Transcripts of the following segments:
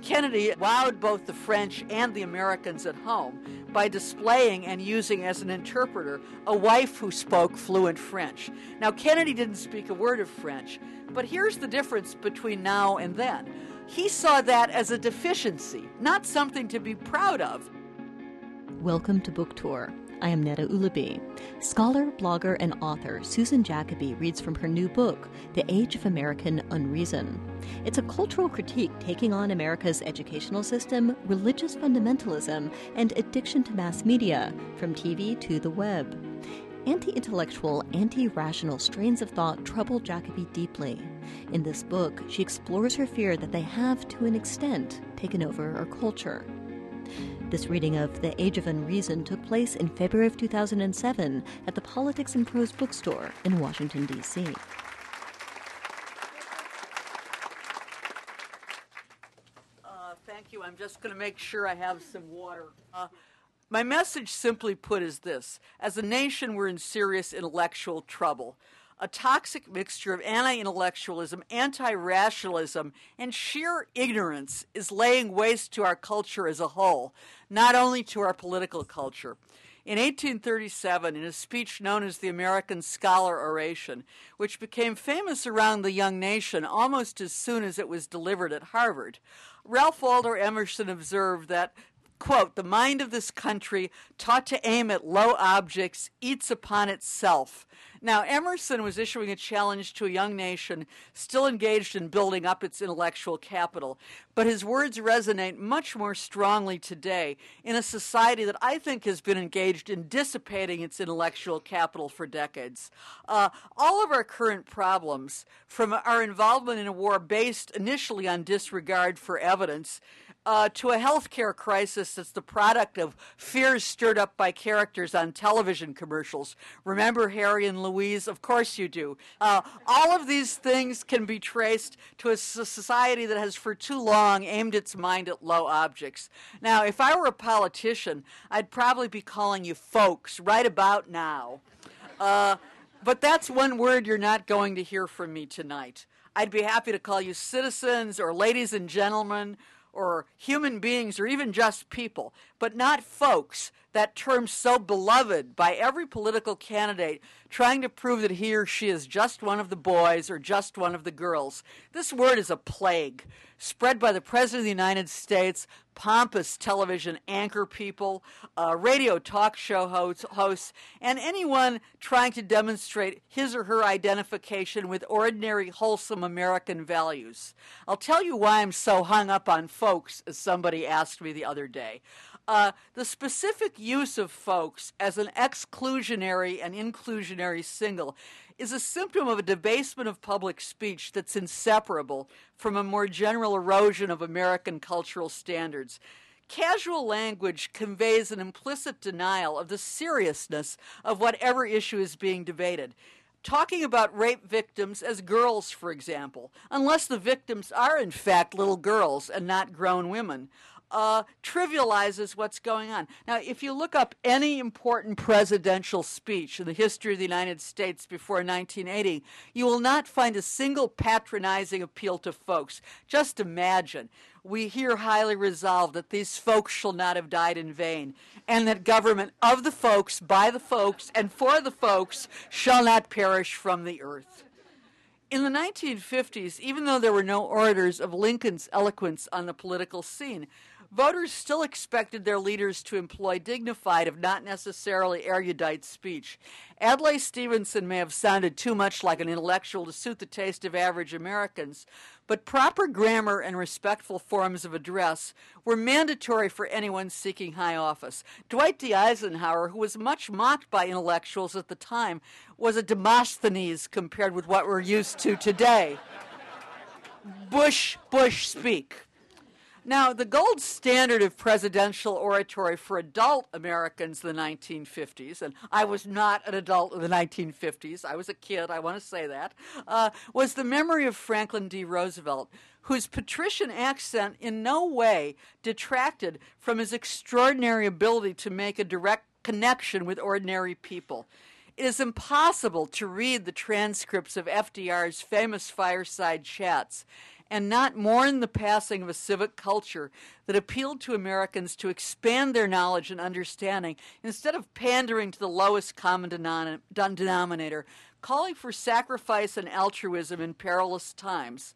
Kennedy wowed both the French and the Americans at home by displaying and using as an interpreter a wife who spoke fluent French. Now, Kennedy didn't speak a word of French, but here's the difference between now and then. He saw that as a deficiency, not something to be proud of. Welcome to Book Tour. I am Neda Ulaby. Scholar, blogger, and author Susan Jacoby reads from her new book, The Age of American Unreason. It's a cultural critique taking on America's educational system, religious fundamentalism, and addiction to mass media, from TV to the web. Anti-intellectual, anti-rational strains of thought trouble Jacoby deeply. In this book, she explores her fear that they have, to an extent, taken over our culture. This reading of The Age of Unreason took place in February of 2007 at the Politics and Prose bookstore in Washington, D.C. Thank you. I'm just going to make sure I have some water. My message, simply put, is this. As a nation, we're in serious intellectual trouble. A toxic mixture of anti-intellectualism, anti-rationalism, and sheer ignorance is laying waste to our culture as a whole, not only to our political culture. In 1837, in a speech known as the American Scholar Oration, which became famous around the young nation almost as soon as it was delivered at Harvard, Ralph Waldo Emerson observed that, quote, "The mind of this country, taught to aim at low objects, eats upon itself." Now, Emerson was issuing a challenge to a young nation still engaged in building up its intellectual capital, but his words resonate much more strongly today in a society that I think has been engaged in dissipating its intellectual capital for decades. All of our current problems, from our involvement in a war based initially on disregard for evidence, to a healthcare crisis that's the product of fears stirred up by characters on television commercials. Remember Harry and Louise? Of course you do. All of these things can be traced to a society that has for too long aimed its mind at low objects. Now, if I were a politician, I'd probably be calling you folks right about now. But that's one word you're not going to hear from me tonight. I'd be happy to call you citizens or ladies and gentlemen, or human beings, or even just people, but not folks, that term so beloved by every political candidate trying to prove that he or she is just one of the boys or just one of the girls. This word is a plague, spread by the President of the United States, pompous television anchor people, radio talk show hosts, and anyone trying to demonstrate his or her identification with ordinary, wholesome American values. I'll tell you why I'm so hung up on folks, as somebody asked me the other day. The specific use of folks as an exclusionary and inclusionary signal is a symptom of a debasement of public speech that's inseparable from a more general erosion of American cultural standards. Casual language conveys an implicit denial of the seriousness of whatever issue is being debated. Talking about rape victims as girls, for example, unless the victims are in fact little girls and not grown women, trivializes what's going on. Now, if you look up any important presidential speech in the history of the United States before 1980, you will not find a single patronizing appeal to folks. Just imagine. We hear highly resolved that these folks shall not have died in vain, and that government of the folks, by the folks, and for the folks shall not perish from the earth. In the 1950s, even though there were no orators of Lincoln's eloquence on the political scene, voters still expected their leaders to employ dignified, if not necessarily erudite, speech. Adlai Stevenson may have sounded too much like an intellectual to suit the taste of average Americans, but proper grammar and respectful forms of address were mandatory for anyone seeking high office. Dwight D. Eisenhower, who was much mocked by intellectuals at the time, was a Demosthenes compared with what we're used to today. Bush, speak. Now, the gold standard of presidential oratory for adult Americans in the 1950s, and I was not an adult in the 1950s, I was a kid, I want to say that, was the memory of Franklin D. Roosevelt, whose patrician accent in no way detracted from his extraordinary ability to make a direct connection with ordinary people. It is impossible to read the transcripts of FDR's famous fireside chats and not mourn the passing of a civic culture that appealed to Americans to expand their knowledge and understanding instead of pandering to the lowest common denominator, calling for sacrifice and altruism in perilous times.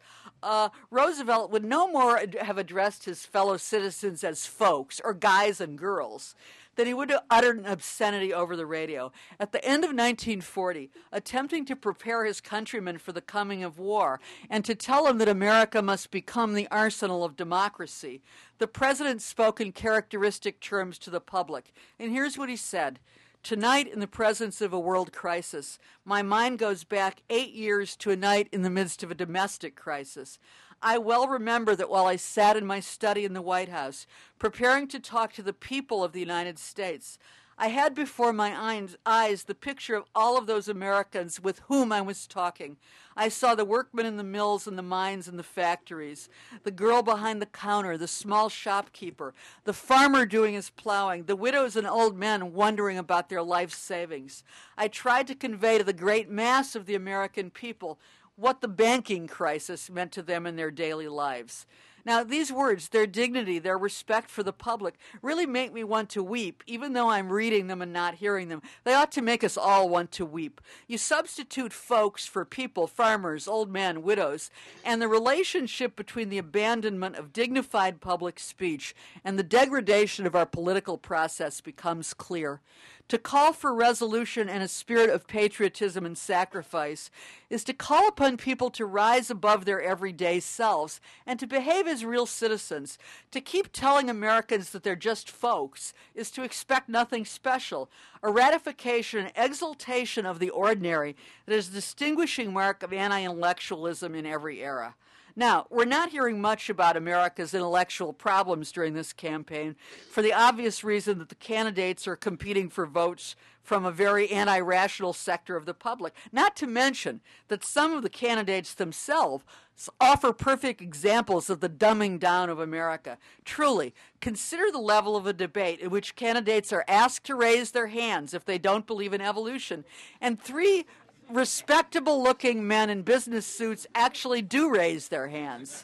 Roosevelt would no more have addressed his fellow citizens as folks or guys and girls than he would have uttered an obscenity over the radio. At the end of 1940, attempting to prepare his countrymen for the coming of war and to tell them that America must become the arsenal of democracy, the president spoke in characteristic terms to the public. And here's what he said. Tonight, in the presence of a world crisis, my mind goes back 8 years to a night in the midst of a domestic crisis. I well remember that while I sat in my study in the White House, preparing to talk to the people of the United States, I had before my eyes the picture of all of those Americans with whom I was talking. I saw the workmen in the mills and the mines and the factories, the girl behind the counter, the small shopkeeper, the farmer doing his plowing, the widows and old men wondering about their life savings. I tried to convey to the great mass of the American people what the banking crisis meant to them in their daily lives. Now, these words, their dignity, their respect for the public, really make me want to weep, even though I'm reading them and not hearing them. They ought to make us all want to weep. You substitute folks for people, farmers, old men, widows, and the relationship between the abandonment of dignified public speech and the degradation of our political process becomes clear. To call for resolution and a spirit of patriotism and sacrifice is to call upon people to rise above their everyday selves and to behave as real citizens. To keep telling Americans that they're just folks is to expect nothing special, a ratification and exaltation of the ordinary that is a distinguishing mark of anti-intellectualism in every era. Now, we're not hearing much about America's intellectual problems during this campaign for the obvious reason that the candidates are competing for votes from a very anti-rational sector of the public, not to mention that some of the candidates themselves offer perfect examples of the dumbing down of America. Truly, consider the level of a debate in which candidates are asked to raise their hands if they don't believe in evolution, and three respectable-looking men in business suits actually do raise their hands.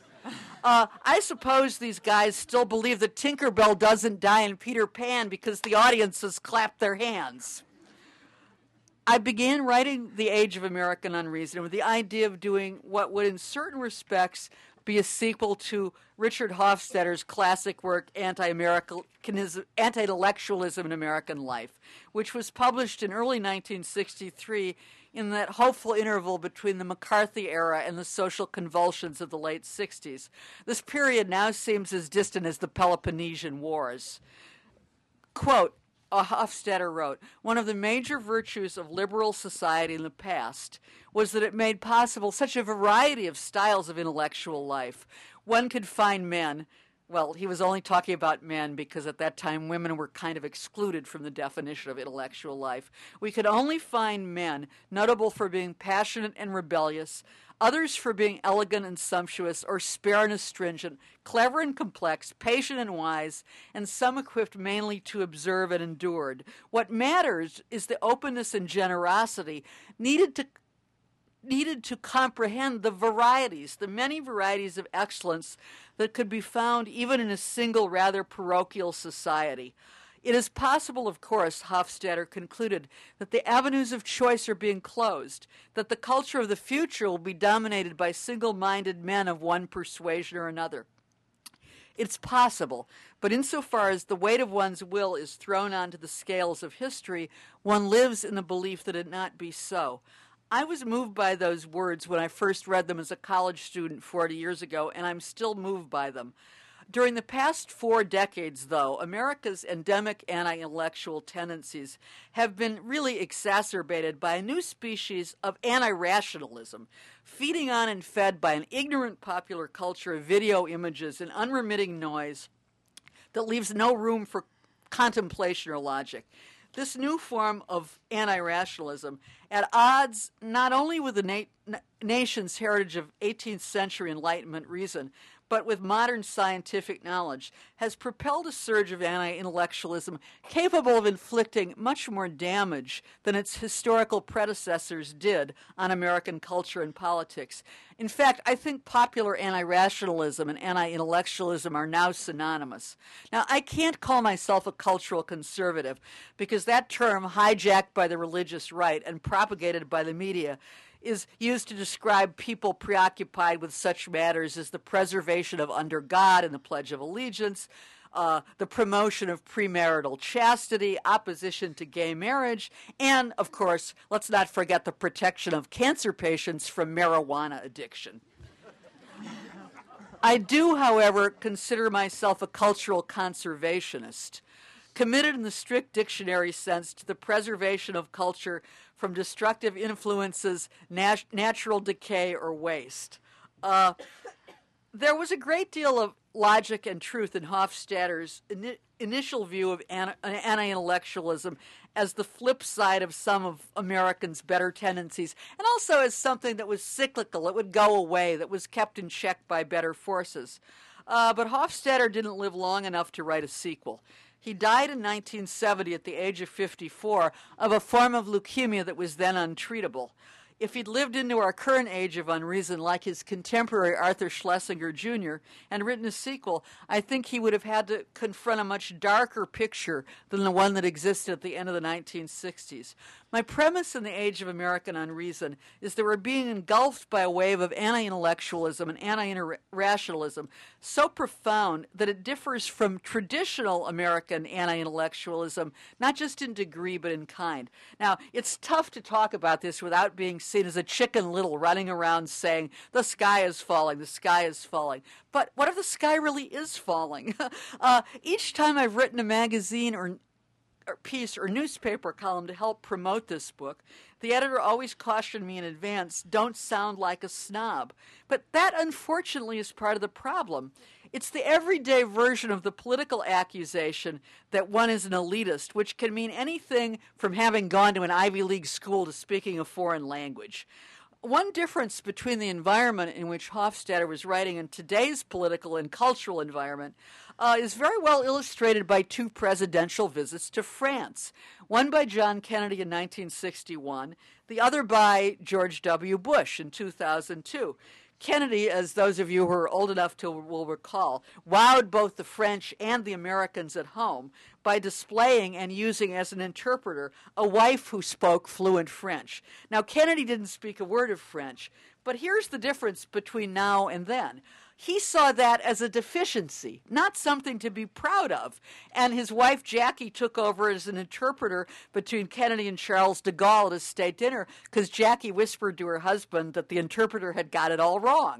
I suppose these guys still believe that Tinkerbell doesn't die in Peter Pan because the audiences clap their hands. I began writing The Age of American Unreason with the idea of doing what would in certain respects be a sequel to Richard Hofstadter's classic work, Anti-Intellectualism in American Life, which was published in early 1963 in that hopeful interval between the McCarthy era and the social convulsions of the late 60s. This period now seems as distant as the Peloponnesian Wars. Quote, Hofstadter wrote, one of the major virtues of liberal society in the past was that it made possible such a variety of styles of intellectual life. One could find men, well, he was only talking about men because at that time women were kind of excluded from the definition of intellectual life. We could only find men notable for being passionate and rebellious, others for being elegant and sumptuous, or spare and astringent, clever and complex, patient and wise, and some equipped mainly to observe and endured. What matters is the openness and generosity needed to comprehend the varieties, the many varieties of excellence that could be found even in a single, rather parochial society. It is possible, of course, Hofstadter concluded, that the avenues of choice are being closed, that the culture of the future will be dominated by single-minded men of one persuasion or another. It's possible, but insofar as the weight of one's will is thrown onto the scales of history, one lives in the belief that it not be so. I was moved by those words when I first read them as a college student 40 years ago, and I'm still moved by them. During the past 4 decades, though, America's endemic anti-intellectual tendencies have been really exacerbated by a new species of anti-rationalism, feeding on and fed by an ignorant popular culture of video images and unremitting noise that leaves no room for contemplation or logic. This new form of anti-rationalism at odds not only with the nation's heritage of 18th century Enlightenment reason, but with modern scientific knowledge, has propelled a surge of anti-intellectualism capable of inflicting much more damage than its historical predecessors did on American culture and politics. In fact, I think popular anti-rationalism and anti-intellectualism are now synonymous. Now, I can't call myself a cultural conservative because that term, hijacked by the religious right and propagated by the media, is used to describe people preoccupied with such matters as the preservation of under God and the Pledge of Allegiance, the promotion of premarital chastity, opposition to gay marriage, and, of course, let's not forget the protection of cancer patients from marijuana addiction. I do, however, consider myself a cultural conservationist, committed in the strict dictionary sense to the preservation of culture from destructive influences, natural decay, or waste. There was a great deal of logic and truth in Hofstadter's initial view of anti-intellectualism as the flip side of some of Americans' better tendencies, and also as something that was cyclical, it would go away, that was kept in check by better forces. But Hofstadter didn't live long enough to write a sequel. He died in 1970 at the age of 54 of a form of leukemia that was then untreatable. If he'd lived into our current age of unreason like his contemporary Arthur Schlesinger Jr. and written a sequel, I think he would have had to confront a much darker picture than the one that existed at the end of the 1960s. My premise in the age of American unreason is that we're being engulfed by a wave of anti-intellectualism and anti-rationalism so profound that it differs from traditional American anti-intellectualism, not just in degree but in kind. Now, it's tough to talk about this without being seen as a Chicken Little running around saying, the sky is falling, the sky is falling. But what if the sky really is falling? Each time I've written a magazine or piece or newspaper column to help promote this book, the editor always cautioned me in advance, don't sound like a snob. But that, unfortunately, is part of the problem. It's the everyday version of the political accusation that one is an elitist, which can mean anything from having gone to an Ivy League school to speaking a foreign language. One difference between the environment in which Hofstadter was writing and today's political and cultural environment is very well illustrated by two presidential visits to France, one by John Kennedy in 1961, the other by George W. Bush in 2002. Kennedy, as those of you who are old enough to will recall, wowed both the French and the Americans at home by displaying and using as an interpreter a wife who spoke fluent French. Now, Kennedy didn't speak a word of French, but here's the difference between now and then. He saw that as a deficiency, not something to be proud of. And his wife, Jackie, took over as an interpreter between Kennedy and Charles de Gaulle at a state dinner because Jackie whispered to her husband that the interpreter had got it all wrong.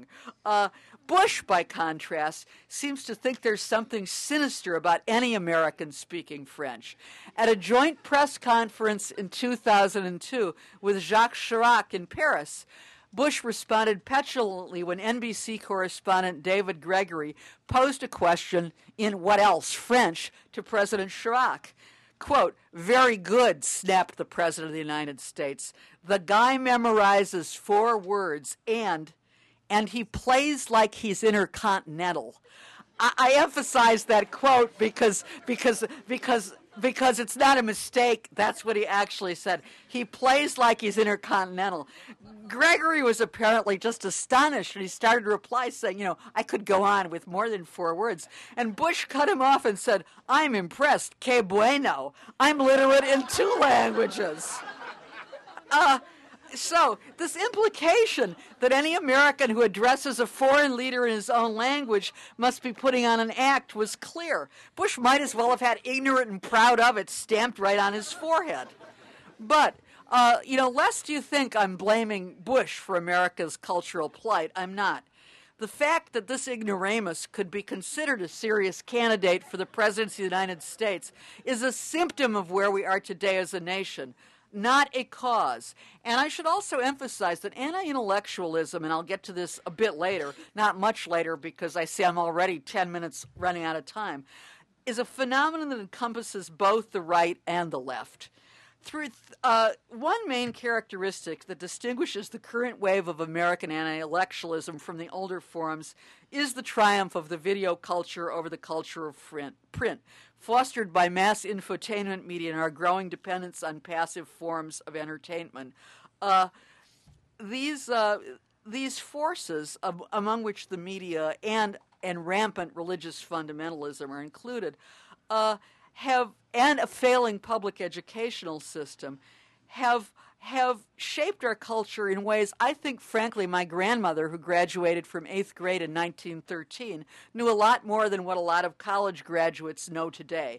Bush, by contrast, seems to think there's something sinister about any American speaking French. At a joint press conference in 2002 with Jacques Chirac in Paris, Bush responded petulantly when NBC correspondent David Gregory posed a question in what else, French, to President Chirac. Quote, "Very good," snapped the President of the United States. "The guy memorizes 4 words and he plays like he's intercontinental." I emphasize that quote because it's not a mistake. That's what he actually said. He plays like he's intercontinental. Gregory was apparently just astonished, and he started to reply saying, I could go on with more than 4 words. And Bush cut him off and said, "I'm impressed. Que bueno. I'm literate in 2 languages." So, this implication that any American who addresses a foreign leader in his own language must be putting on an act was clear. Bush might as well have had "ignorant and proud of it" stamped right on his forehead. But, lest you think I'm blaming Bush for America's cultural plight, I'm not. The fact that this ignoramus could be considered a serious candidate for the presidency of the United States is a symptom of where we are today as a nation, not a cause. And I should also emphasize that anti-intellectualism, and I'll get to this a bit later, not much later because I see I'm already 10 minutes running out of time, is a phenomenon that encompasses both the right and the left. One main characteristic that distinguishes the current wave of American anti-intellectualism from the older forms is the triumph of the video culture over the culture of print, fostered by mass infotainment media and our growing dependence on passive forms of entertainment. These forces, among which the media and rampant religious fundamentalism are included, and a failing public educational system have shaped our culture in ways I think, frankly, my grandmother, who graduated from 8th grade in 1913, knew a lot more than what a lot of college graduates know today.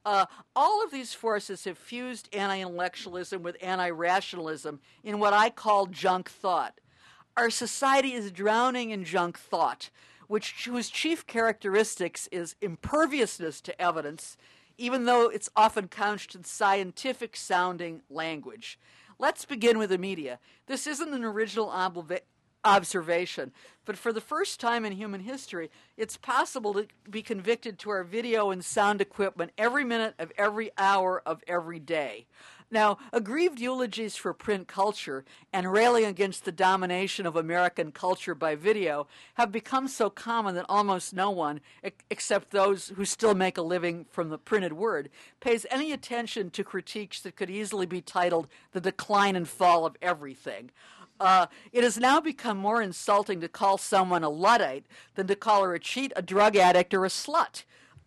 All of these forces have fused anti-intellectualism with anti-rationalism in what I call junk thought. Our society is drowning in junk thought, whose chief characteristics is imperviousness to evidence, even though it's often couched in scientific-sounding language. Let's begin with the media. This isn't an original observation, but for the first time in human history, it's possible to be convicted to our video and sound equipment every minute of every hour of every day. Now, aggrieved eulogies for print culture and railing against the domination of American culture by video have become so common that almost no one, except those who still make a living from the printed word, pays any attention to critiques that could easily be titled "The Decline and Fall of Everything." It has now become more insulting to call someone a Luddite than to call her a cheat, a drug addict, or a slut.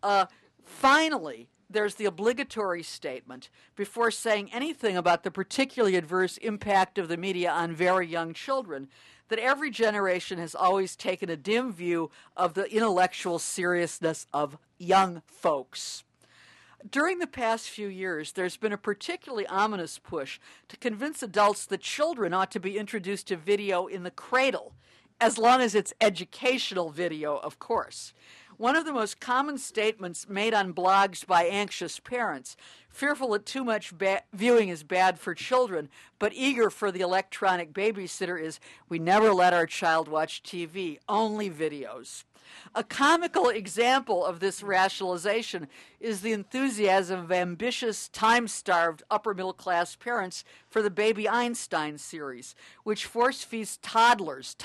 Finally, there's the obligatory statement, before saying anything about the particularly adverse impact of the media on very young children, that every generation has always taken a dim view of the intellectual seriousness of young folks. During the past few years, there's been a particularly ominous push to convince adults that children ought to be introduced to video in the cradle, as long as it's educational video, of course. One of the most common statements made on blogs by anxious parents, fearful that too much viewing is bad for children, but eager for the electronic babysitter, is, "We never let our child watch TV, only videos." A comical example of this rationalization is the enthusiasm of ambitious, time-starved, upper-middle-class parents for the Baby Einstein series, which force-feeds toddlers,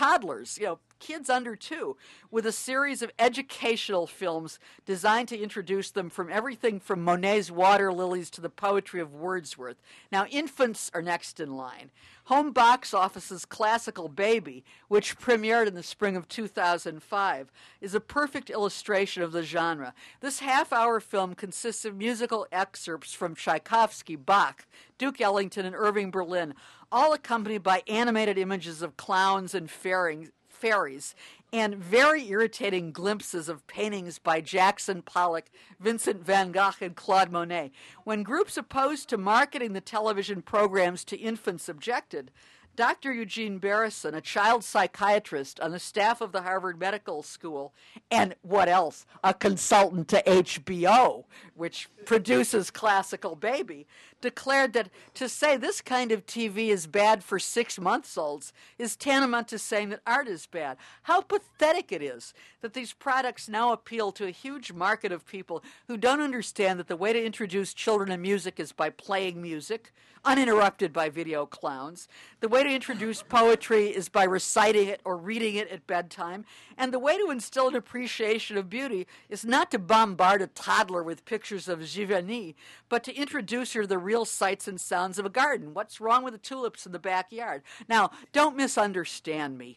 kids under 2, with a series of educational films designed to introduce them from everything from Monet's water lilies to the poetry of Wordsworth. Now, infants are next in line. Home Box Office's classical Baby, which premiered in the spring of 2005, is a perfect illustration of the genre. This half-hour film consists of musical excerpts from Tchaikovsky, Bach, Duke Ellington, and Irving Berlin, all accompanied by animated images of clowns and fairies, and very irritating glimpses of paintings by Jackson Pollock, Vincent van Gogh, and Claude Monet. When groups opposed to marketing the television programs to infants objected, Dr. Eugene Barrison, a child psychiatrist on the staff of the Harvard Medical School, and what else? A consultant to HBO, which produces Classical Baby, declared that to say this kind of TV is bad for 6-month-olds is tantamount to saying that art is bad. How pathetic it is that these products now appeal to a huge market of people who don't understand that the way to introduce children to music is by playing music, uninterrupted by video clowns. The way to introduce poetry is by reciting it or reading it at bedtime. And the way to instill an appreciation of beauty is not to bombard a toddler with pictures of Giverny, but to introduce her to the real sights and sounds of a garden. What's wrong with the tulips in the backyard? Now, don't misunderstand me.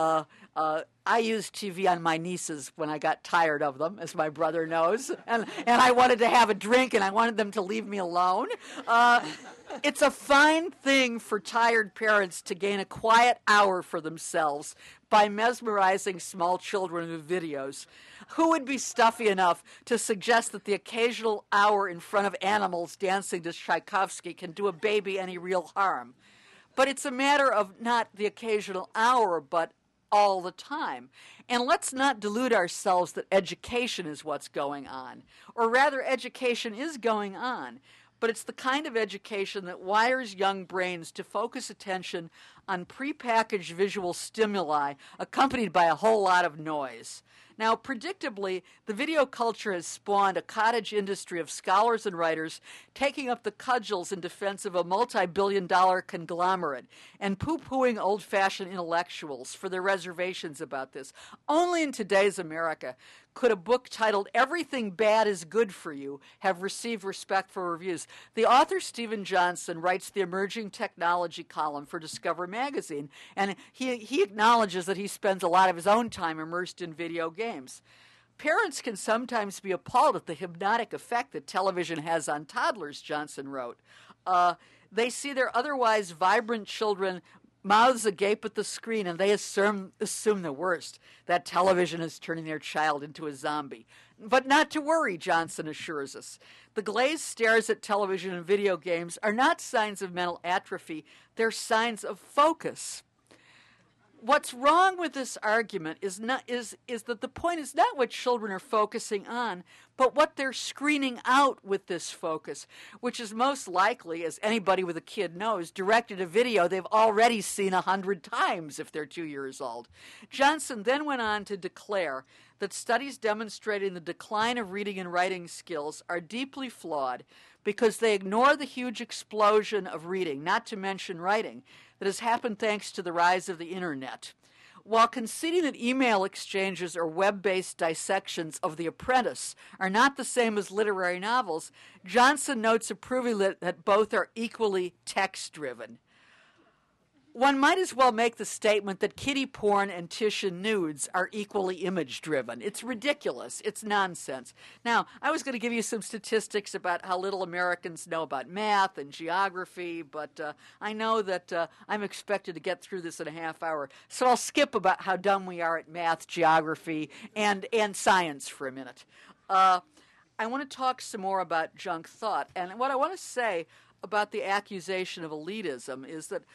I used TV on my nieces when I got tired of them, as my brother knows, and I wanted to have a drink and I wanted them to leave me alone. It's a fine thing for tired parents to gain a quiet hour for themselves by mesmerizing small children with videos. Who would be stuffy enough to suggest that the occasional hour in front of animals dancing to Tchaikovsky can do a baby any real harm? But it's a matter of not the occasional hour, but all the time. And let's not delude ourselves that education is what's going on. Or rather, education is going on. But it's the kind of education that wires young brains to focus attention on prepackaged visual stimuli accompanied by a whole lot of noise. Now, predictably, the video culture has spawned a cottage industry of scholars and writers taking up the cudgels in defense of a multi-billion-dollar conglomerate and poo-pooing old-fashioned intellectuals for their reservations about this. Only in today's America could a book titled Everything Bad is Good for You have received respectful reviews. The author, Stephen Johnson, writes the emerging technology column for Discover magazine, and he acknowledges that he spends a lot of his own time immersed in video games. Parents can sometimes be appalled at the hypnotic effect that television has on toddlers, Johnson wrote. They see their otherwise vibrant children mouths agape at the screen, and they assume the worst, that television is turning their child into a zombie. But not to worry, Johnson assures us. The glazed stares at television and video games are not signs of mental atrophy, they're signs of focus. What's wrong with this argument is that the point is not what children are focusing on, but what they're screening out with this focus, which is most likely, as anybody with a kid knows, directed a video they've already seen 100 times if they're 2 years old. Johnson then went on to declare that studies demonstrating the decline of reading and writing skills are deeply flawed because they ignore the huge explosion of reading, not to mention writing, that has happened thanks to the rise of the internet. While conceding that email exchanges or web-based dissections of The Apprentice are not the same as literary novels, Johnson notes approvingly that both are equally text-driven. One might as well make the statement that kiddie porn and Titian nudes are equally image-driven. It's ridiculous. It's nonsense. Now, I was going to give you some statistics about how little Americans know about math and geography, but I know that I'm expected to get through this in a half hour, so I'll skip about how dumb we are at math, geography, and science for a minute. I want to talk some more about junk thought, and what I want to say about the accusation of elitism is that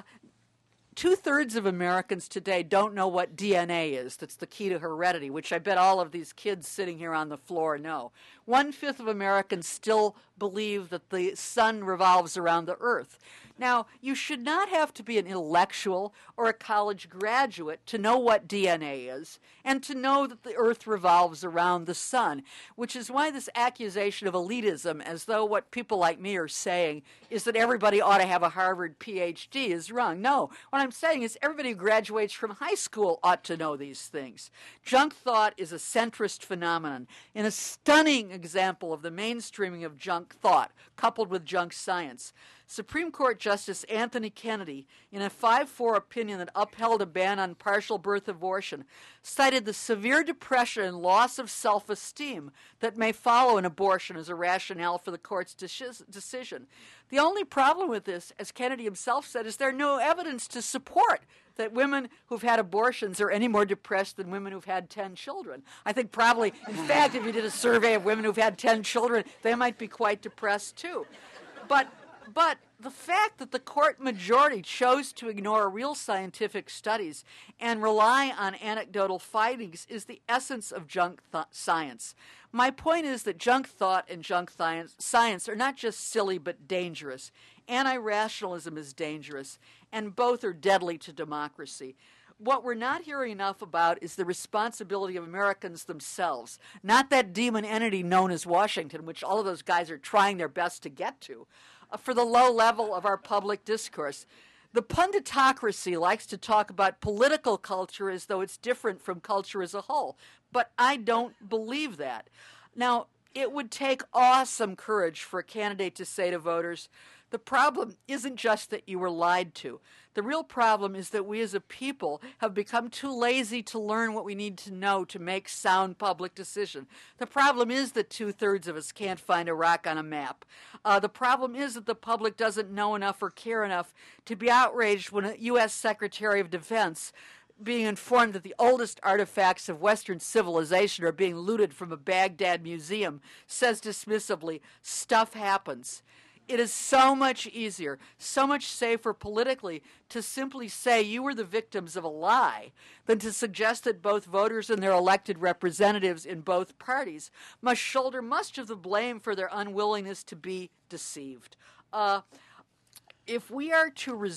2/3 of Americans today don't know what DNA is. That's the key to heredity, which I bet all of these kids sitting here on the floor know. 1/5 of Americans still believe that the sun revolves around the earth. Now, you should not have to be an intellectual or a college graduate to know what DNA is and to know that the earth revolves around the sun, which is why this accusation of elitism, as though what people like me are saying is that everybody ought to have a Harvard PhD, is wrong. No, what I'm saying is everybody who graduates from high school ought to know these things. Junk thought is a centrist phenomenon, and a stunning example of the mainstreaming of junk thought coupled with junk science. Supreme Court Justice Anthony Kennedy, in a 5-4 opinion that upheld a ban on partial birth abortion, cited the severe depression and loss of self-esteem that may follow an abortion as a rationale for the court's decision. The only problem with this, as Kennedy himself said, is there no evidence to support that women who've had abortions are any more depressed than women who've had 10 children. I think probably, in fact, if you did a survey of women who've had 10 children, they might be quite depressed too. But the fact that the court majority chose to ignore real scientific studies and rely on anecdotal findings is the essence of junk science. My point is that junk thought and junk science are not just silly but dangerous. Anti-rationalism is dangerous, and both are deadly to democracy. What we're not hearing enough about is the responsibility of Americans themselves, not that demon entity known as Washington, which all of those guys are trying their best to get to, for the low level of our public discourse. The punditocracy likes to talk about political culture as though it's different from culture as a whole, but I don't believe that. Now, it would take awesome courage for a candidate to say to voters, the problem isn't just that you were lied to. The real problem is that we as a people have become too lazy to learn what we need to know to make sound public decisions. The problem is that 2/3 of us can't find a rock on a map. The problem is that the public doesn't know enough or care enough to be outraged when a U.S. Secretary of Defense being informed that the oldest artifacts of Western civilization are being looted from a Baghdad museum says dismissively, stuff happens. It is so much easier, so much safer politically to simply say you were the victims of a lie than to suggest that both voters and their elected representatives in both parties must shoulder much of the blame for their unwillingness to be deceived. If we are to resist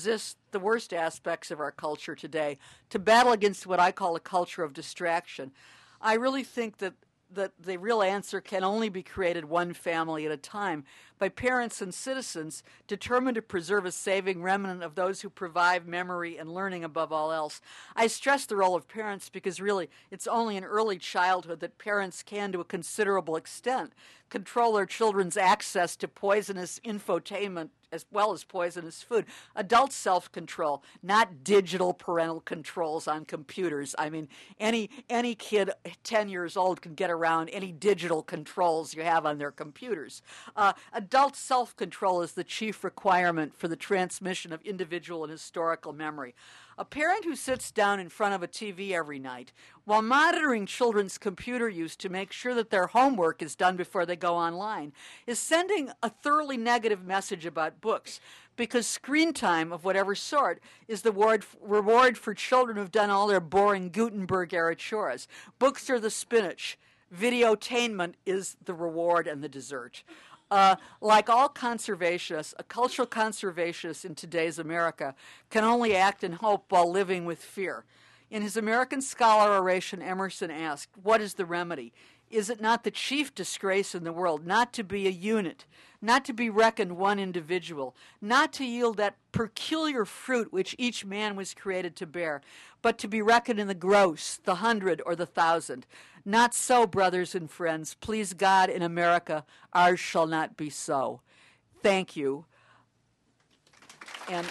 the worst aspects of our culture today, to battle against what I call a culture of distraction. I really think that the real answer can only be created one family at a time by parents and citizens determined to preserve a saving remnant of those who provide memory and learning above all else. I stress the role of parents because really it's only in early childhood that parents can, to a considerable extent, control their children's access to poisonous infotainment as well as poisonous food. Adult self-control, not digital parental controls on computers. I mean, any kid 10 years old can get around any digital controls you have on their computers. Adult self-control is the chief requirement for the transmission of individual and historical memory. A parent who sits down in front of a TV every night while monitoring children's computer use to make sure that their homework is done before they go online is sending a thoroughly negative message about books, because screen time of whatever sort is the reward for children who've done all their boring Gutenberg-era chores. Books are the spinach. Videotainment is the reward and the dessert. Like all conservationists, a cultural conservationist in today's America can only act in hope while living with fear. In his American Scholar oration, Emerson asked, "What is the remedy? Is it not the chief disgrace in the world not to be a unit, not to be reckoned one individual, not to yield that peculiar fruit which each man was created to bear, but to be reckoned in the gross, the 100, or the 1,000? Not so, brothers and friends. Please God, in America, ours shall not be so." Thank you. And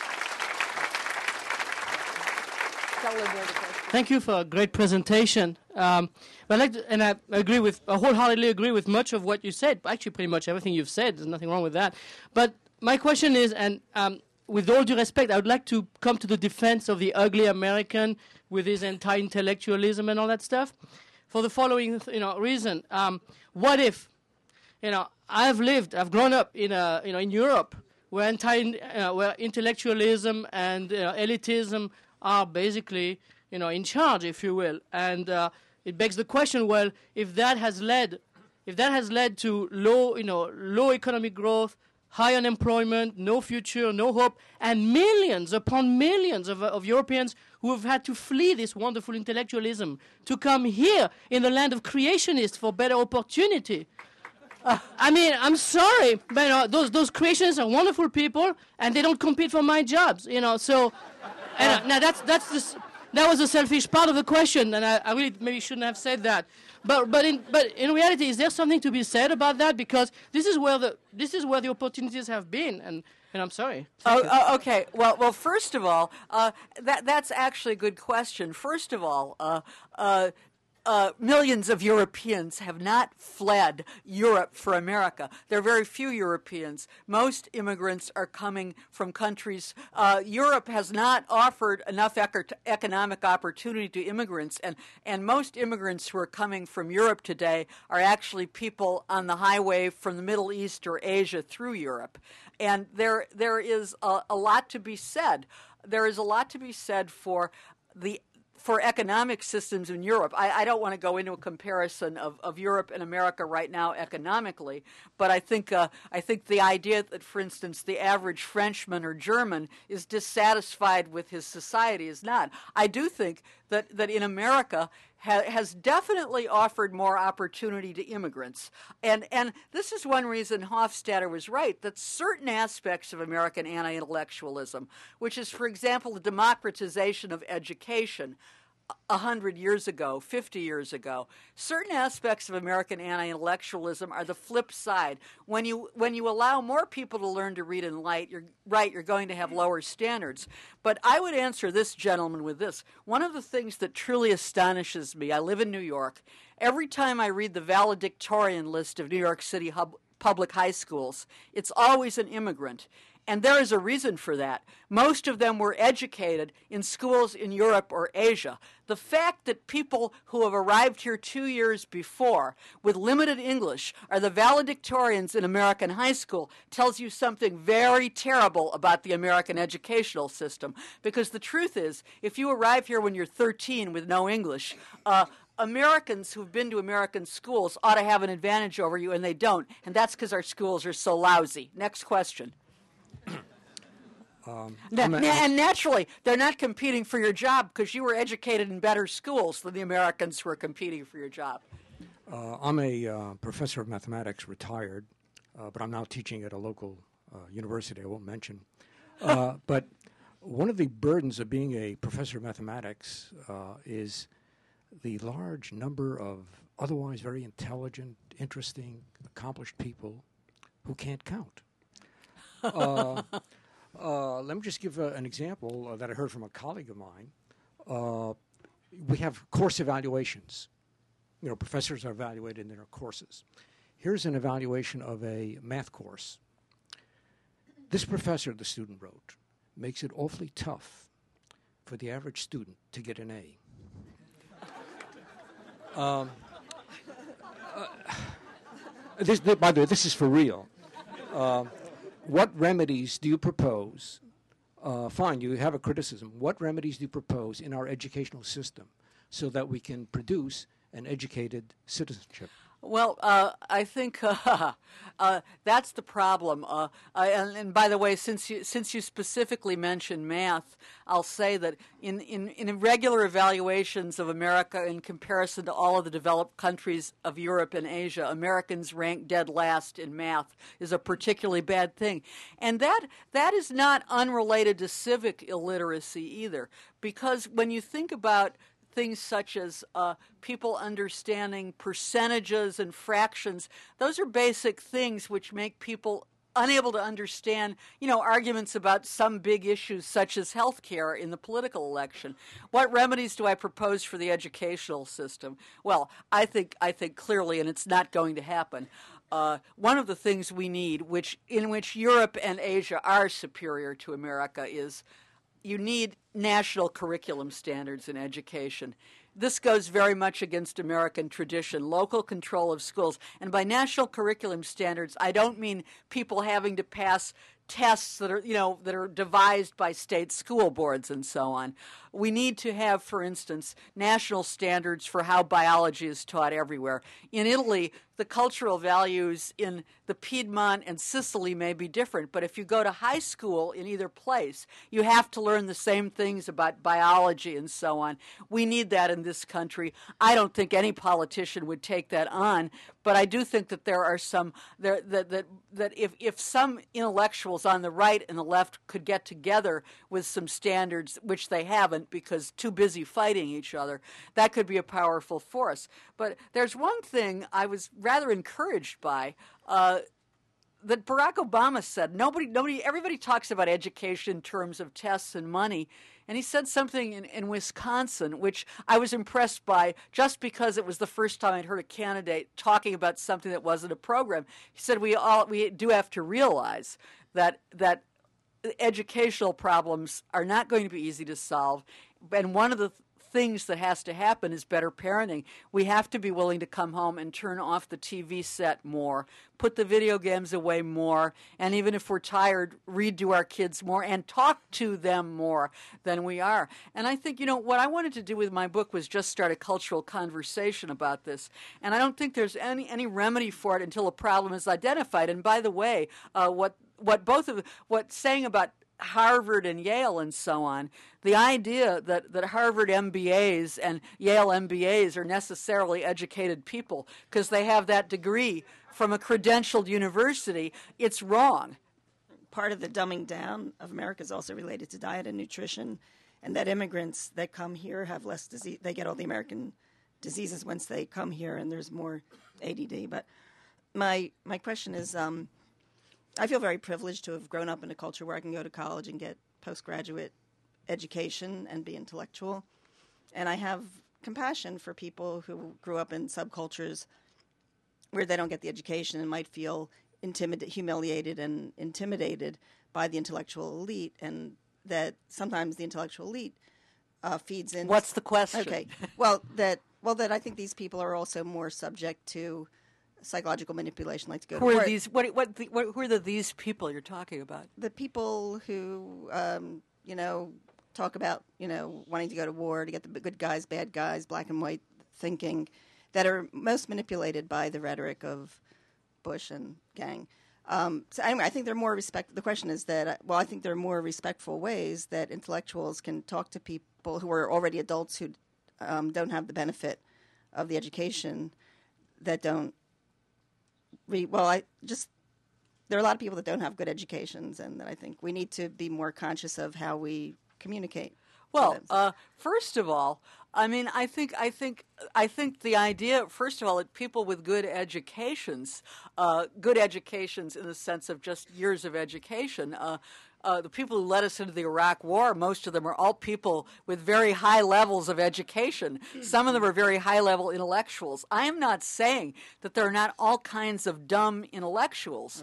thank you for a great presentation. I wholeheartedly agree with much of what you said. Actually, pretty much everything you've said. There's nothing wrong with that. But my question is, with all due respect, I would like to come to the defense of the ugly American with his anti-intellectualism and all that stuff, for the following, reason. What if, I've grown up in Europe, where where intellectualism and elitism are basically, in charge, if you will, and it begs the question: well, if that has led to low economic growth, high unemployment, no future, no hope, and millions upon millions of Europeans who have had to flee this wonderful intellectualism to come here in the land of creationists for better opportunity. I'm sorry, but those creationists are wonderful people, and they don't compete for my jobs, So, now that was a selfish part of the question, and I really maybe shouldn't have said that. But in reality, is there something to be said about that? Because this is where the opportunities have been, and I'm sorry. Okay. Well, first of all, that's actually a good question. First of all, millions of Europeans have not fled Europe for America. There are very few Europeans. Most immigrants are coming from countries. Europe has not offered enough economic opportunity to immigrants, and most immigrants who are coming from Europe today are actually people on the highway from the Middle East or Asia through Europe. And there is a lot to be said. There is a lot to be said for economic systems in Europe. I don't want to go into a comparison of Europe and America right now economically, but I think the idea that, for instance, the average Frenchman or German is dissatisfied with his society is not. I do think that in America has definitely offered more opportunity to immigrants. And this is one reason Hofstadter was right, that certain aspects of American anti-intellectualism, which is, for example, the democratization of education 100 years ago, 50 years ago, certain aspects of American anti-intellectualism are the flip side. When you allow more people to learn to read and write, you're going to have lower standards. But I would answer this gentleman with this. One of the things that truly astonishes me, I live in New York, every time I read the valedictorian list of New York City public high schools, it's always an immigrant. And there is a reason for that. Most of them were educated in schools in Europe or Asia. The fact that people who have arrived here 2 years before with limited English are the valedictorians in American high school tells you something very terrible about the American educational system. Because the truth is, if you arrive here when you're 13 with no English, Americans who've been to American schools ought to have an advantage over you, and they don't. And that's because our schools are so lousy. Next question. And naturally, they're not competing for your job because you were educated in better schools than the Americans who are competing for your job. I'm a professor of mathematics, retired, but I'm now teaching at a local university I won't mention. But one of the burdens of being a professor of mathematics is the large number of otherwise very intelligent, interesting, accomplished people who can't count. Let me just give an example that I heard from a colleague of mine. We have course evaluations. You know, professors are evaluated in their courses. Here's an evaluation of a math course. This professor, the student wrote, makes it awfully tough for the average student to get an A. By the way, this is for real. What remedies do you propose? Fine, you have a criticism. What remedies do you propose in our educational system so that we can produce an educated citizenship? Well, I think that's the problem. And by the way, since you specifically mentioned math, I'll say that in regular evaluations of America in comparison to all of the developed countries of Europe and Asia, Americans rank dead last in math is a particularly bad thing. And that is not unrelated to civic illiteracy either, because when you think about things such as people understanding percentages and fractions, those are basic things which make people unable to understand, arguments about some big issues such as health care in the political election. What remedies do I propose for the educational system? Well, I think clearly, and it's not going to happen, one of the things we need, in which Europe and Asia are superior to America, is you need national curriculum standards in education. This goes very much against American tradition, local control of schools. And by national curriculum standards, I don't mean people having to pass tests that are devised by state school boards and so on. We need to have, for instance, national standards for how biology is taught everywhere. In Italy, the cultural values in the Piedmont and Sicily may be different, but if you go to high school in either place, you have to learn the same things about biology and so on. We need that in this country. I don't think any politician would take that on, but I do think that there are some that if some intellectuals on the right and the left could get together with some standards, which they haven't because too busy fighting each other, that could be a powerful force. But there's one thing I was rather encouraged by that Barack Obama said. Everybody talks about education in terms of tests and money, and he said something in Wisconsin which I was impressed by just because it was the first time I'd heard a candidate talking about something that wasn't a program. He said we do have to realize that educational problems are not going to be easy to solve, and one of the things that has to happen is better parenting. We have to be willing to come home and turn off the TV set more, put the video games away more, and even if we're tired, read to our kids more and talk to them more than we are. And I think, what I wanted to do with my book was just start a cultural conversation about this. And I don't think there's any remedy for it until a problem is identified. And by the way, what saying about Harvard and Yale and so on, the idea that Harvard MBAs and Yale MBAs are necessarily educated people because they have that degree from a credentialed university, it's wrong. Part of the dumbing down of America is also related to diet and nutrition, and that immigrants that come here have less disease. They get all the American diseases once they come here, and there's more ADD. But my question is, I feel very privileged to have grown up in a culture where I can go to college and get postgraduate education and be intellectual. And I have compassion for people who grew up in subcultures where they don't get the education and might feel humiliated and intimidated by the intellectual elite, and that sometimes the intellectual elite feeds in. What's the question? Okay. Well, that I think these people are also more subject to psychological manipulation, like to go who to are work. Who are these people you're talking about? The people who, talk about, wanting to go to war to get the good guys, bad guys, black and white thinking, that are most manipulated by the rhetoric of Bush and gang. So anyway, I think there are more the question is that, well, I think there are more respectful ways that intellectuals can talk to people who are already adults who don't have the benefit of the education, that don't there are a lot of people that don't have good educations, and that I think we need to be more conscious of how we communicate. Well, first of all, I mean, I think the idea, first of all, that people with good educations in the sense of just years of education, the people who led us into the Iraq War, most of them are all people with very high levels of education. Some of them are very high-level intellectuals. I am not saying that there are not all kinds of dumb intellectuals.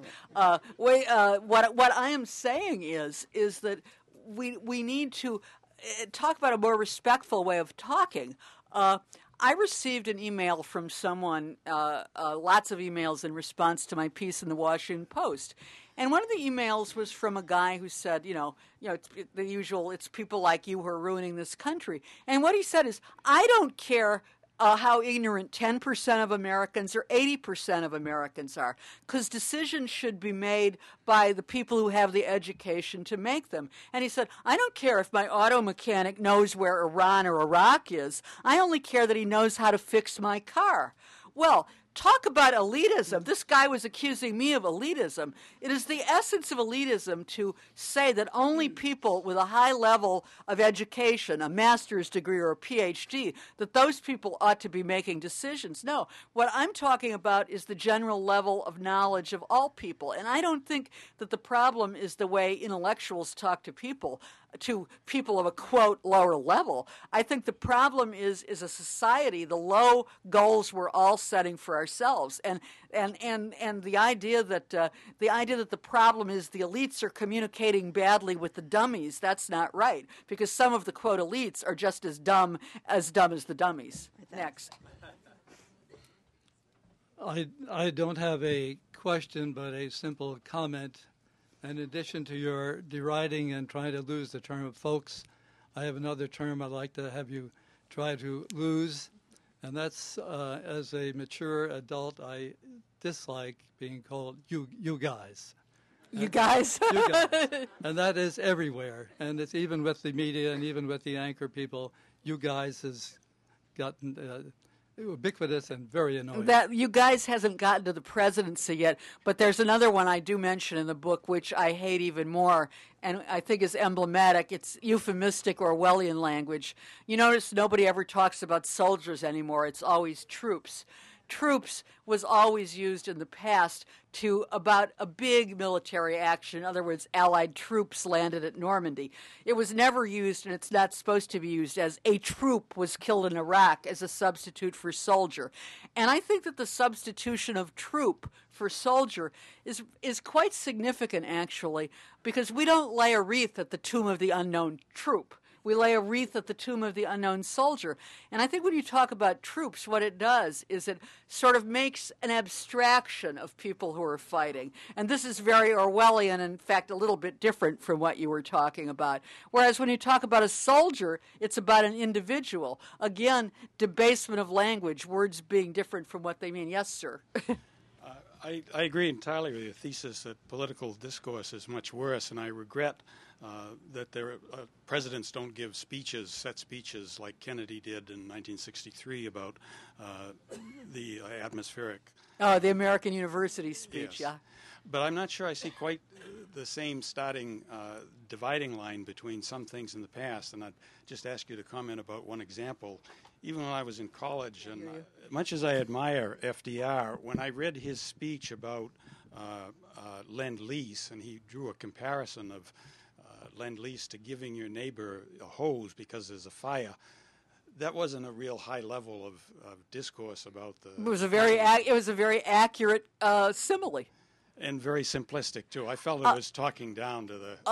What I am saying is that we need to talk about a more respectful way of talking. I received an email from someone, lots of emails in response to my piece in the Washington Post. And one of the emails was from a guy who said, it's the usual, it's people like you who are ruining this country. And what he said is, I don't care how ignorant 10% of Americans or 80% of Americans are, because decisions should be made by the people who have the education to make them. And he said, I don't care if my auto mechanic knows where Iran or Iraq is. I only care that he knows how to fix my car. Well, talk about elitism. This guy was accusing me of elitism. It is the essence of elitism to say that only people with a high level of education, a master's degree or a PhD, that those people ought to be making decisions. No, what I'm talking about is the general level of knowledge of all people. And I don't think that the problem is the way intellectuals talk to people of a, quote, lower level. I think the problem is a society, the low goals we're all setting for ourselves, and the idea that the problem is the elites are communicating badly with the dummies. That's not right, because some of the, quote, elites are just as dumb as the dummies. Next. I don't have a question, but a simple comment. In addition to your deriding and trying to lose the term of folks, I have another term I'd like to have you try to lose, and that's as a mature adult, I dislike being called you guys. You guys? You guys. And that is everywhere, and it's even with the media and even with the anchor people. You guys has gotten ubiquitous and very annoying. That you guys hasn't gotten to the presidency yet, but there's another one I do mention in the book which I hate even more, and I think is emblematic. It's euphemistic Orwellian language. You notice nobody ever talks about soldiers anymore. It's always troops. Troops was always used in the past about a big military action. In other words, Allied troops landed at Normandy. It was never used, and it's not supposed to be used, as a troop was killed in Iraq as a substitute for soldier. And I think that the substitution of troop for soldier is quite significant, actually, because we don't lay a wreath at the tomb of the unknown troop. We lay a wreath at the tomb of the unknown soldier. And I think when you talk about troops, what it does is it sort of makes an abstraction of people who are fighting. And this is very Orwellian, in fact, a little bit different from what you were talking about. Whereas when you talk about a soldier, it's about an individual. Again, debasement of language, words being different from what they mean. Yes, sir. I agree entirely with your thesis that political discourse is much worse, and I regret that presidents don't give set speeches like Kennedy did in 1963 about the atmospheric. Oh, the American University speech, Yes. yeah. But I'm not sure I see quite the same dividing line between some things in the past, and I'd just ask you to comment about one example. Even when I was in college, and much as I admire FDR, when I read his speech about Lend-Lease, and he drew a comparison of Lend-Lease to giving your neighbor a hose because there's a fire, that wasn't a real high level of discourse about the... It was a very accurate simile. And very simplistic, too. I felt it was talking down to the...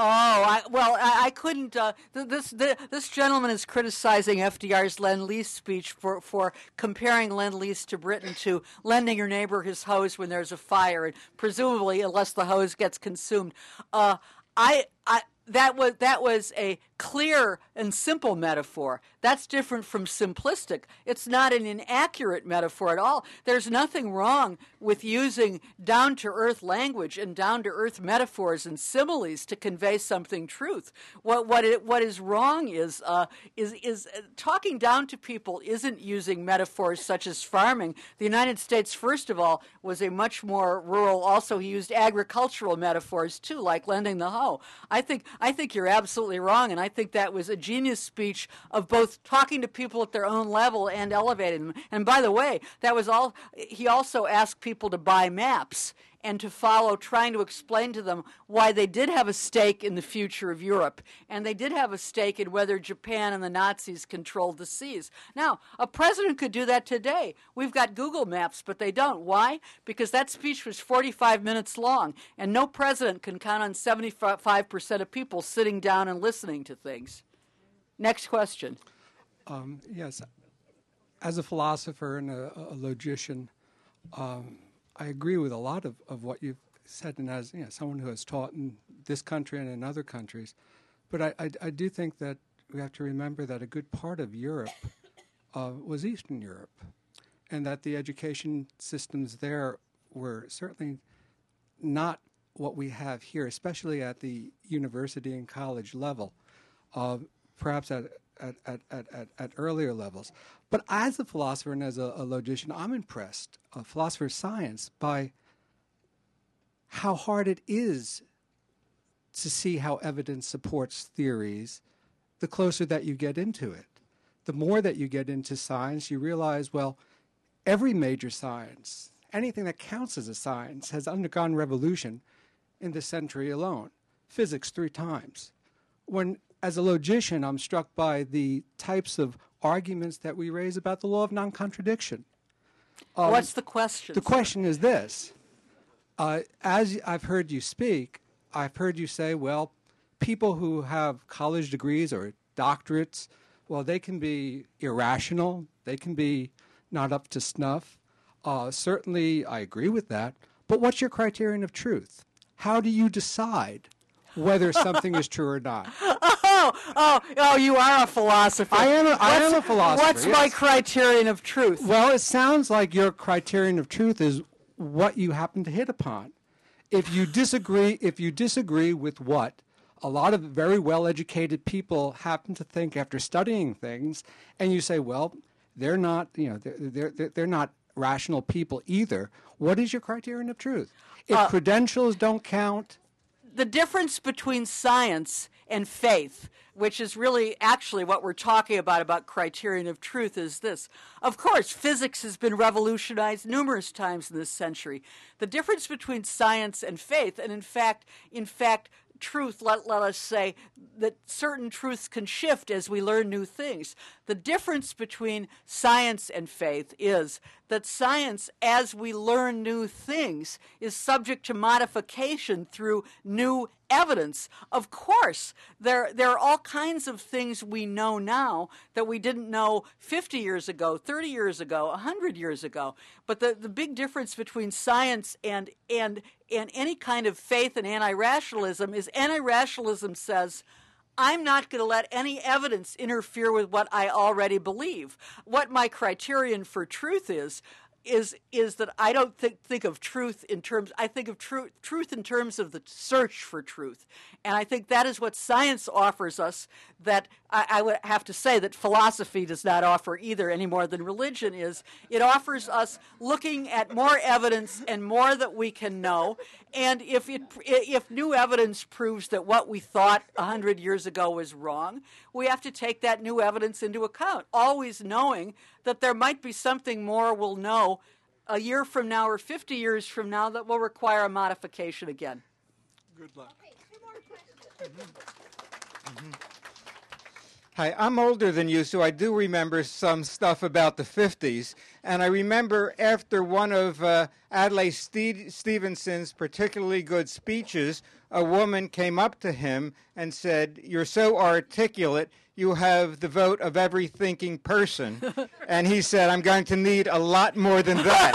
I couldn't... This gentleman is criticizing FDR's Lend-Lease speech for comparing Lend-Lease to Britain to lending your neighbor his hose when there's a fire, and presumably, unless the hose gets consumed. That was a clear and simple metaphor. That's different from simplistic. It's not an inaccurate metaphor at all. There's nothing wrong with using down-to-earth language and down-to-earth metaphors and similes to convey something truth. What is wrong is talking down to people isn't using metaphors such as farming. The United States, first of all, was a much more rural. Also, he used agricultural metaphors too, like lending the hoe. I think you're absolutely wrong, and I think that was a genius speech of both talking to people at their own level and elevating them. And by the way, that was all. He also asked people to buy maps and to follow, trying to explain to them why they did have a stake in the future of Europe, and they did have a stake in whether Japan and the Nazis controlled the seas. Now, a president could do that today. We've got Google Maps, but they don't. Why? Because that speech was 45 minutes long, and no president can count on 75% of people sitting down and listening to things. Next question. Yes. As a philosopher and a logician, I agree with a lot of what you've said, and as someone who has taught in this country and in other countries. But I do think that we have to remember that a good part of Europe was Eastern Europe, and that the education systems there were certainly not what we have here, especially at the university and college level, perhaps at earlier levels. But as a philosopher and as a logician, I'm impressed, a philosopher of science, by how hard it is to see how evidence supports theories the closer that you get into it. The more that you get into science, you realize, well, every major science, anything that counts as a science, has undergone revolution in this century alone. Physics 3 times. When, as a logician, I'm struck by the types of arguments that we raise about the law of non-contradiction. What's the question? The question is this. As I've heard you speak, I've heard you say, well, people who have college degrees or doctorates, well, they can be irrational. They can be not up to snuff. Certainly, I agree with that. But what's your criterion of truth? How do you decide whether something is true or not? Oh, you are a philosopher. I am a philosopher. What's my criterion of truth? Well, it sounds like your criterion of truth is what you happen to hit upon. If you disagree with what a lot of very well-educated people happen to think after studying things, and you say, well, they're not rational people either. What is your criterion of truth? If credentials don't count, the difference between science and faith, which is really actually what we're talking about criterion of truth, is this. Of course, physics has been revolutionized numerous times in this century. The difference between science and faith, and in fact, truth, let us say that certain truths can shift as we learn new things. The difference between science and faith is that science, as we learn new things, is subject to modification through new evidence. Of course, there are all kinds of things we know now that we didn't know 50 years ago, 30 years ago, 100 years ago. But the big difference between science and any kind of faith and anti-rationalism is anti-rationalism says, I'm not going to let any evidence interfere with what I already believe. What my criterion for truth is that I don't think of truth in terms. I think of truth in terms of the search for truth, and I think that is what science offers us. That I would have to say that philosophy does not offer either, any more than religion is. It offers us looking at more evidence and more that we can know. And if new evidence proves that what we thought 100 years ago was wrong, we have to take that new evidence into account, always knowing that there might be something more we'll know a year from now or 50 years from now that will require a modification again. Good luck. Okay, 2 more questions. Hi, I'm older than you, so I do remember some stuff about the 50s. And I remember after one of Adlai Stevenson's particularly good speeches, a woman came up to him and said, "You're so articulate, you have the vote of every thinking person." And he said, "I'm going to need a lot more than that."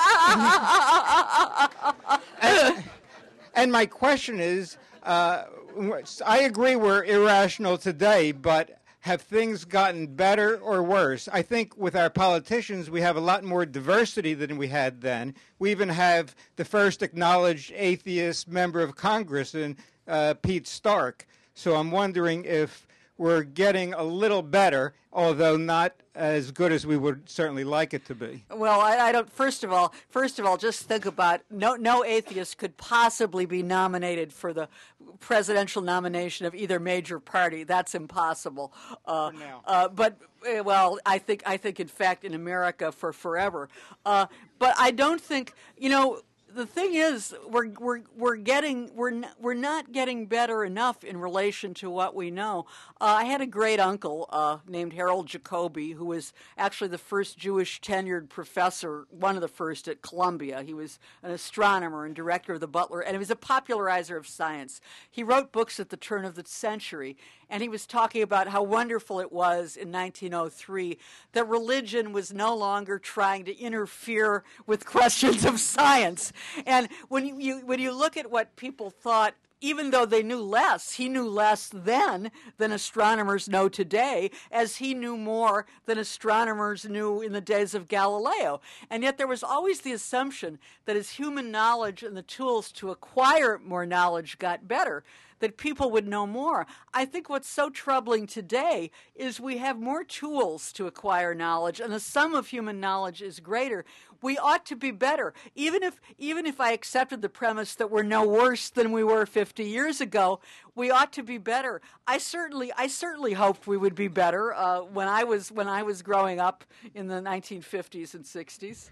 and my question is, I agree we're irrational today, but have things gotten better or worse? I think with our politicians, we have a lot more diversity than we had then. We even have the first acknowledged atheist member of Congress in Pete Stark. So I'm wondering if we're getting a little better, although not as good as we would certainly like it to be. Well, I don't. First of all, just think about no atheist could possibly be nominated for the presidential nomination of either major party. That's impossible. For now. But well, I think in fact in America for forever. But I don't think the thing is, we're not getting better enough in relation to what we know. I had a great uncle named Harold Jacoby, who was actually the first Jewish tenured professor, one of the first at Columbia. He was an astronomer and director of the Butler, and he was a popularizer of science. He wrote books at the turn of the century, and he was talking about how wonderful it was in 1903 that religion was no longer trying to interfere with questions of science. And when you look at what people thought, even though they knew less, he knew less then than astronomers know today, as he knew more than astronomers knew in the days of Galileo. And yet there was always the assumption that as human knowledge and the tools to acquire more knowledge got better, that people would know more. I think what's so troubling today is we have more tools to acquire knowledge, and the sum of human knowledge is greater. We ought to be better. Even if I accepted the premise that we're no worse than we were 50 years ago, we ought to be better. I certainly hoped we would be better when I was growing up in the 1950s and 60s.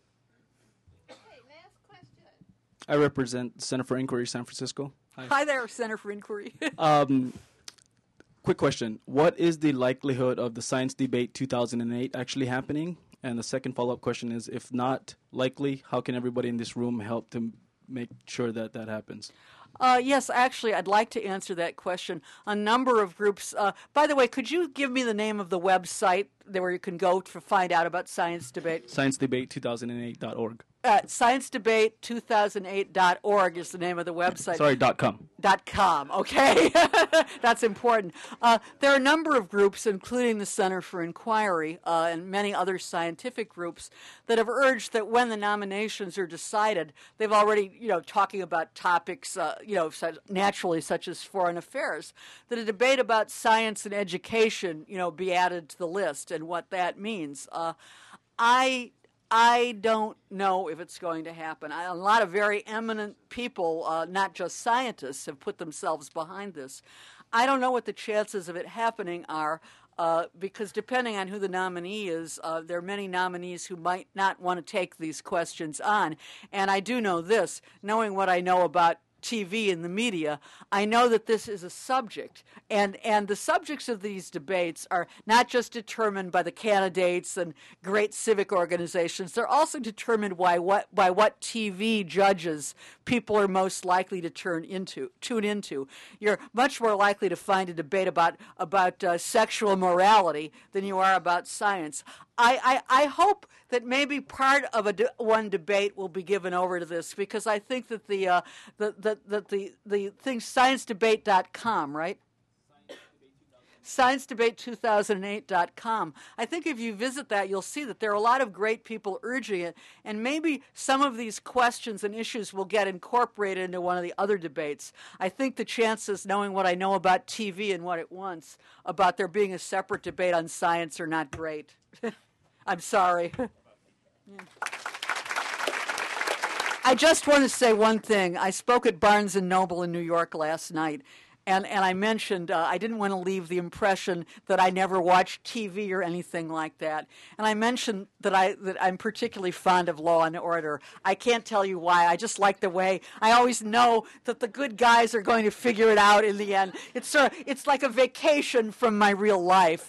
I represent Center for Inquiry, San Francisco. Hi there, Center for Inquiry. Quick question. What is the likelihood of the Science Debate 2008 actually happening? And the second follow-up question is, if not likely, how can everybody in this room help to make sure that that happens? Yes, actually, I'd like to answer that question. A number of groups. By the way, could you give me the name of the website where you can go to find out about Science Debate? ScienceDebate2008.org. ScienceDebate2008.org is the name of the website. Sorry, .com. .com, okay. That's important. There are a number of groups, including the Center for Inquiry and many other scientific groups, that have urged that when the nominations are decided, they've already, talking about topics, naturally such as foreign affairs, that a debate about science and education, be added to the list and what that means. I don't know if it's going to happen. A lot of very eminent people, not just scientists, have put themselves behind this. I don't know what the chances of it happening are, because depending on who the nominee is, there are many nominees who might not want to take these questions on. And I do know this, knowing what I know about TV and the media, I know that this is a subject, and the subjects of these debates are not just determined by the candidates and great civic organizations. They're also determined by what TV judges people are most likely to tune into. You're much more likely to find a debate about sexual morality than you are about science. I hope that maybe part of one debate will be given over to this, because I think that the thing ScienceDebate.com, right? ScienceDebate2008.com. I think if you visit that, you'll see that there are a lot of great people urging it, and maybe some of these questions and issues will get incorporated into one of the other debates. I think the chances, knowing what I know about TV and what it wants, about there being a separate debate on science are not great. I'm sorry. I just want to say one thing. I spoke at Barnes & Noble in New York last night, and I mentioned I didn't want to leave the impression that I never watched TV or anything like that. And I mentioned that I'm particularly fond of Law and Order. I can't tell you why. I just like the way I always know that the good guys are going to figure it out in the end. It's like a vacation from my real life.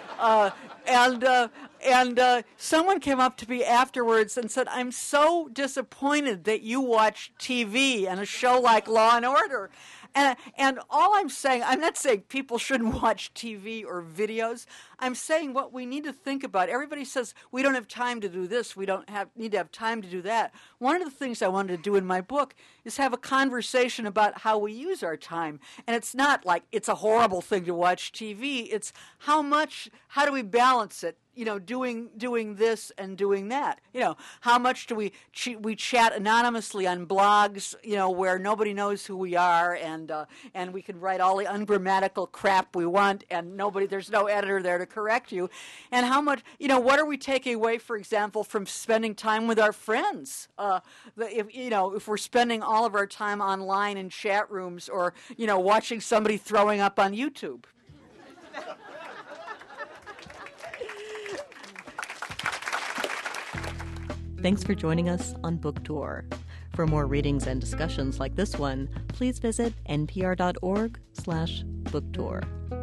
And someone came up to me afterwards and said, "I'm so disappointed that you watch TV and a show like Law and Order." And all I'm saying, I'm not saying people shouldn't watch TV or videos. I'm saying what we need to think about. Everybody says we don't have time to do this. We don't need to have time to do that. One of the things I wanted to do in my book is have a conversation about how we use our time. And it's not like it's a horrible thing to watch TV. It's how do we balance it? Doing this and doing that. How much do we chat anonymously on blogs, where nobody knows who we are, and we can write all the ungrammatical crap we want, and there's no editor there to correct you. And how much, what are we taking away, for example, from spending time with our friends? If we're spending all of our time online in chat rooms, or watching somebody throwing up on YouTube. Thanks for joining us on Book Tour. For more readings and discussions like this one, please visit npr.org/booktour.